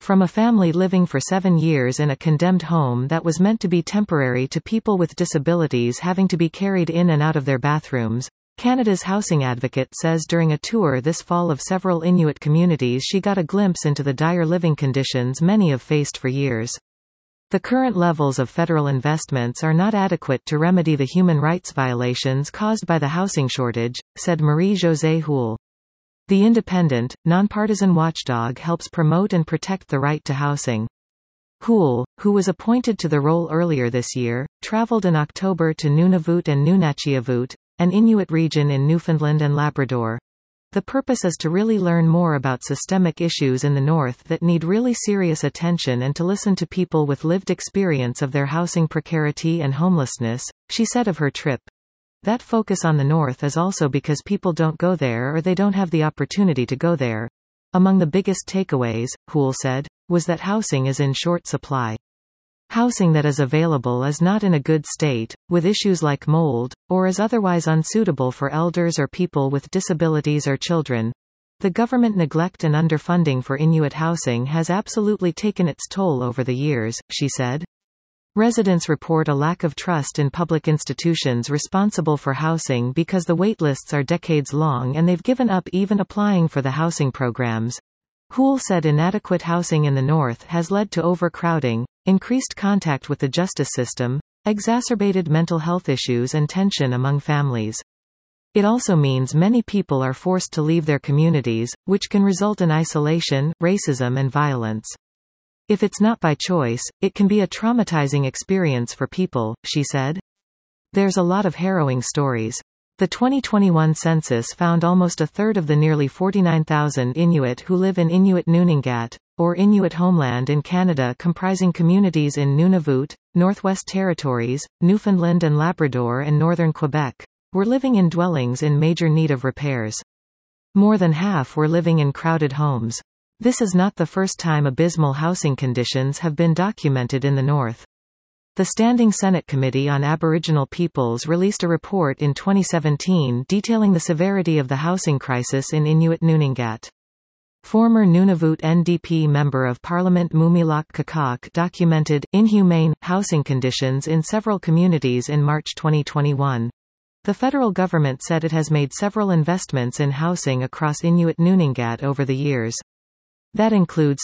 From a family living for 7 years in a condemned home that was meant to be temporary to people with disabilities having to be carried in and out of their bathrooms, Canada's housing advocate says during a tour this fall of several Inuit communities she got a glimpse into the dire living conditions many have faced for years. The current levels of federal investments are not adequate to remedy the human rights violations caused by the housing shortage, said Marie-Josée Houle. The independent, nonpartisan watchdog helps promote and protect the right to housing. Houle, who was appointed to the role earlier this year, traveled in October to Nunavut and Nunatsiavut, an Inuit region in Newfoundland and Labrador. The purpose is to really learn more about systemic issues in the North that need really serious attention and to listen to people with lived experience of their housing precarity and homelessness, she said of her trip. That focus on the North is also because people don't go there or they don't have the opportunity to go there. Among the biggest takeaways, Houle said, was that housing is in short supply. Housing that is available is not in a good state, with issues like mold, or is otherwise unsuitable for elders or people with disabilities or children. The government neglect and underfunding for Inuit housing has absolutely taken its toll over the years, she said. Residents report a lack of trust in public institutions responsible for housing because the waitlists are decades long and they've given up even applying for the housing programs. Houle said inadequate housing in the North has led to overcrowding, increased contact with the justice system, exacerbated mental health issues and tension among families. It also means many people are forced to leave their communities, which can result in isolation, racism and violence. If it's not by choice, it can be a traumatizing experience for people, she said. There's a lot of harrowing stories. The 2021 census found almost a third of the nearly 49,000 Inuit who live in Inuit Nunangat, or Inuit homeland in Canada comprising communities in Nunavut, Northwest Territories, Newfoundland and Labrador and northern Quebec, were living in dwellings in major need of repairs. More than half were living in crowded homes. This is not the first time abysmal housing conditions have been documented in the North. The Standing Senate Committee on Aboriginal Peoples released a report in 2017 detailing the severity of the housing crisis in Inuit Nunangat. Former Nunavut NDP Member of Parliament Mumilak Kakak documented inhumane housing conditions in several communities in March 2021. The federal government said it has made several investments in housing across Inuit Nunangat over the years. That includes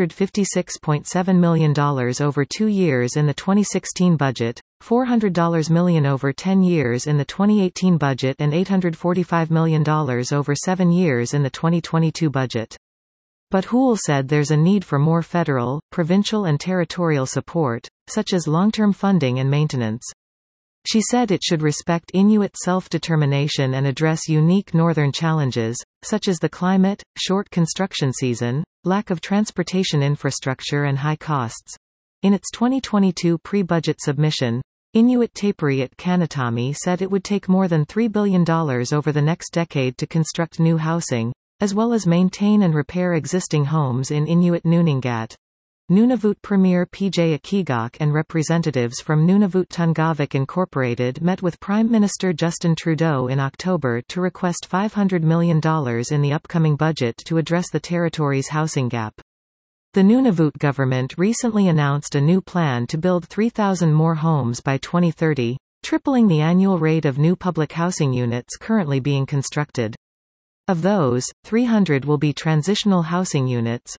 $256.7 million over 2 years in the 2016 budget, $400 million over 10 years in the 2018 budget and $845 million over 7 years in the 2022 budget. But Houle said there's a need for more federal, provincial and territorial support, such as long-term funding and maintenance. She said it should respect Inuit self-determination and address unique northern challenges, such as the climate, short construction season, lack of transportation infrastructure and high costs. In its 2022 pre-budget submission, Inuit Taperi at Kanatami said it would take more than $3 billion over the next decade to construct new housing, as well as maintain and repair existing homes in Inuit Nunangat. Nunavut Premier PJ Akigok and representatives from Nunavut Tungavik Incorporated met with Prime Minister Justin Trudeau in October to request $500 million in the upcoming budget to address the territory's housing gap. The Nunavut government recently announced a new plan to build 3,000 more homes by 2030, tripling the annual rate of new public housing units currently being constructed. Of those, 300 will be transitional housing units,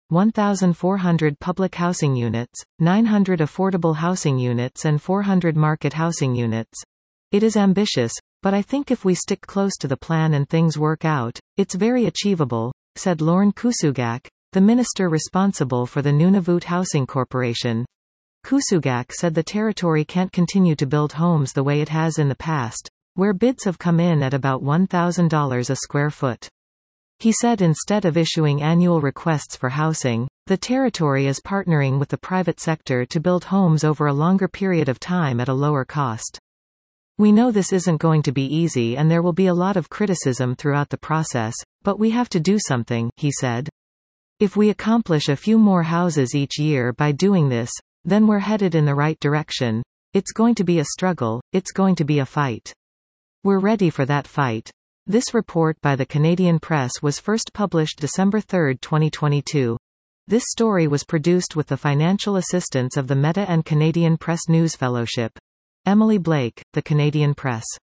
1,400 public housing units, 900 affordable housing units and 400 market housing units. It is ambitious, but I think if we stick close to the plan and things work out, it's very achievable, said Lorne Kusugak, the minister responsible for the Nunavut Housing Corporation. Kusugak said the territory can't continue to build homes the way it has in the past, where bids have come in at about $1,000 a square foot. He said instead of issuing annual requests for housing, the territory is partnering with the private sector to build homes over a longer period of time at a lower cost. We know this isn't going to be easy and there will be a lot of criticism throughout the process, but we have to do something, he said. If we accomplish a few more houses each year by doing this, then we're headed in the right direction. It's going to be a struggle, it's going to be a fight. We're ready for that fight. This report by the Canadian Press was first published December 3, 2022. This story was produced with the financial assistance of the Meta and Canadian Press News Fellowship. Emily Blake, The Canadian Press.